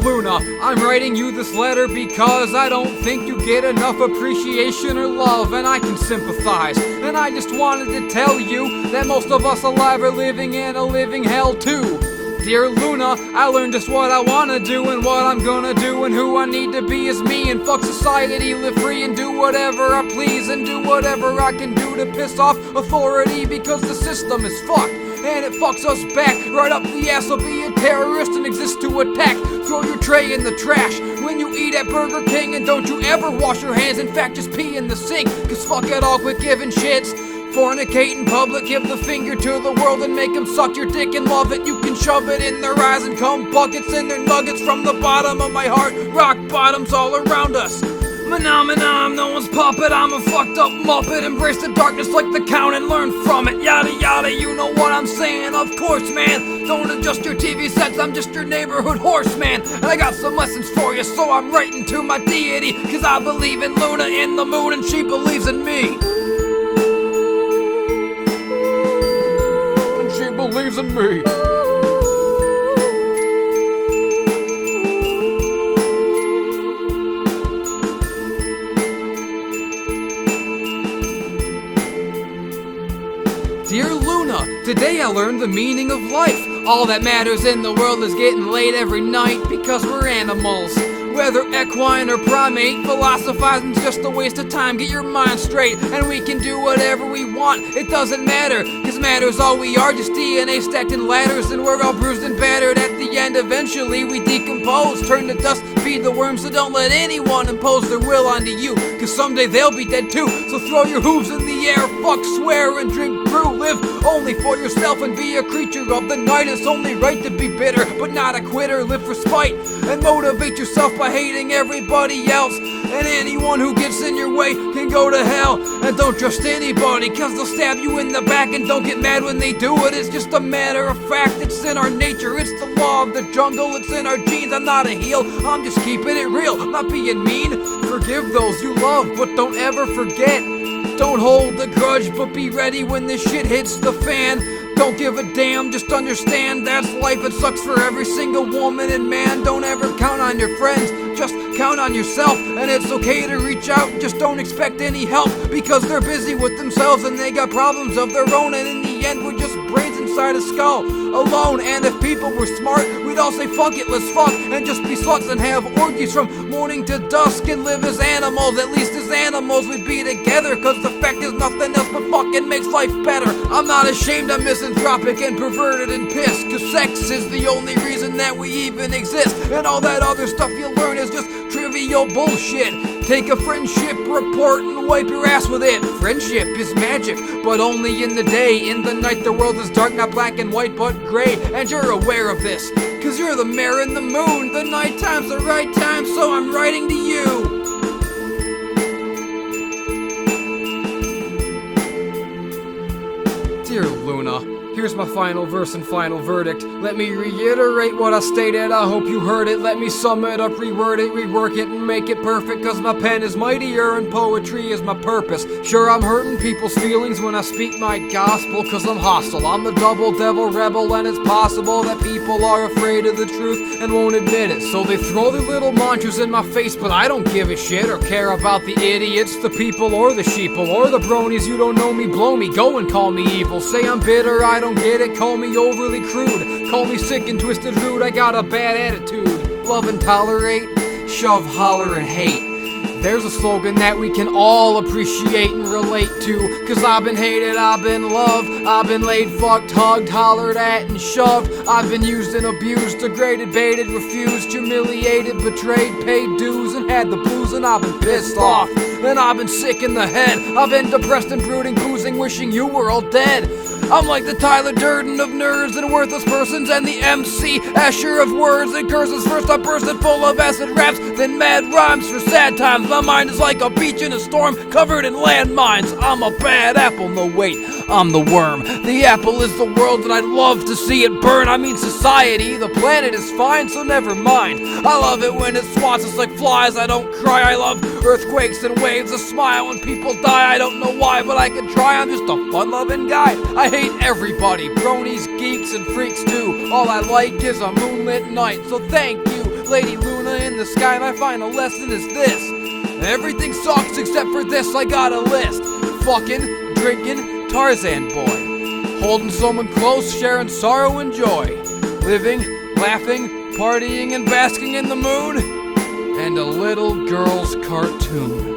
Luna, I'm writing you this letter because I don't think you get enough appreciation or love, and I can sympathize. And I just wanted to tell you that most of us alive are living in a living hell too. Dear Luna, I learned just what I wanna do and what I'm gonna do, and who I need to be is me, and fuck society, live free and do whatever I please, and do whatever I can do to piss off authority, because the system is fucked and it fucks us back right up the ass. So be a terrorist and exist to attack. Throw your tray in the trash when you eat at Burger King, and don't you ever wash your hands. In fact, just pee in the sink, cause fuck it all, quit giving shits. Fornicate in public, give the finger to the world and make them suck your dick and love it. You can shove it in their eyes and cum buckets in their nuggets. From the bottom of my heart, rock bottoms all around us. I'm no one's puppet, I'm a fucked up muppet. Embrace the darkness like the Count and learn from it. Yada yada, you know what I'm saying, of course man. Don't adjust your TV sets, I'm just your neighborhood horseman. And I got some lessons for you, so I'm writing to my deity, cause I believe in Luna in the moon and she believes in me. And she believes in me. Dear Luna, today I learned the meaning of life. All that matters in the world is getting laid every night, because we're animals. Whether equine or primate, philosophizing's just a waste of time. Get your mind straight, and we can do whatever we want. It doesn't matter, cause matter's all we are, just DNA stacked in ladders, and we're all bruised and battered. At the end, eventually we decompose, turn to dust, feed the worms. So don't let anyone impose their will onto you, cause someday they'll be dead too. So throw your hooves in the air, fuck, swear, and drink brew. Live only for yourself and be a creature of the night. It's only right to be bitter, but not a quitter. Live for spite and motivate yourself by hating everybody else. And anyone who gets in your way can go to hell. And don't trust anybody, cause they'll stab you in the back. And don't get mad when they do it, it's just a matter of fact. It's in our nature, it's the law of the jungle, it's in our genes. I'm not a heel, I'm just keeping it real, I'm not being mean. Forgive those you love, but don't ever forget. Don't hold a grudge, but be ready when this shit hits the fan. Don't give a damn, just understand that's life. It sucks for every single woman and man. Don't ever count on your friends, just count on yourself. And it's okay to reach out, just don't expect any help, because they're busy with themselves and they got problems of their own. And in the end, we're just brains inside a skull, alone. And if people were smart, we'd all say fuck it, let's fuck, and just be sluts and have orgies from morning to dusk, and live as animals. At least as animals we'd be together, cause the fact is nothing else but fucking makes life better. I'm not ashamed, I'm misanthropic and perverted and pissed, cause sex is the only reason that we even exist. And all that other stuff you learn is just trivial bullshit. Take a friendship report and wipe your ass with it. Friendship is magic, but only in the day. In the night the world is dark, not black and white but gray. And you're aware of this, cause you're the mare in the moon. The night time's the right time, so I'm writing to you. Dear Luna, here's my final verse and final verdict. Let me reiterate what I stated, I hope you heard it. Let me sum it up, reword it, rework it, and make it perfect. Cause my pen is mightier and poetry is my purpose. Sure, I'm hurting people's feelings when I speak my gospel, cause I'm hostile. I'm the double devil rebel, and it's possible that people are afraid of the truth and won't admit it. So they throw their little mantras in my face, but I don't give a shit or care about the idiots, the people or the sheeple, or the bronies. You don't know me, blow me, go and call me evil. Say I'm bitter, I don't get it, call me overly crude, call me sick and twisted rude. I got a bad attitude. Love and tolerate, shove, holler, and hate. There's a slogan that we can all appreciate and relate to, cause I've been hated, I've been loved, I've been laid, fucked, hugged, hollered at, and shoved. I've been used and abused, degraded, baited, refused, humiliated, betrayed, paid dues, and had the blues. And I've been pissed off, and I've been sick in the head. I've been depressed and brooding, boozing, wishing you were all dead. I'm like the Tyler Durden of nerds and worthless persons, and the MC Asher of words and curses. First I burst it full of acid raps, then mad rhymes for sad times. My mind is like a beach in a storm covered in landmines. I'm a bad apple, no wait, I'm the worm. The apple is the world and I'd love to see it burn. I mean society, the planet is fine, so never mind. I love it when it swats us like flies, I don't cry. I love earthquakes and waves, a smile when people die. I don't know why, but I can try, I'm just a fun-loving guy. I hate everybody, bronies, geeks, and freaks too. All I like is a moonlit night, so thank you Lady Luna in the sky. My final lesson is this: everything sucks except for this. I got a list: fucking, drinking, Tarzan boy, holding someone close, sharing sorrow and joy, living, laughing, partying and basking in the moon, and a little girl's cartoon.